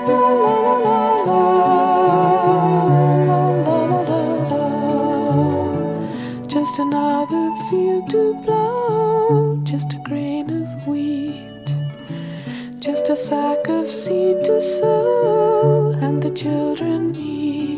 Just another field to plow, just a grain of wheat, just a sack of seed to sow, and the children meet.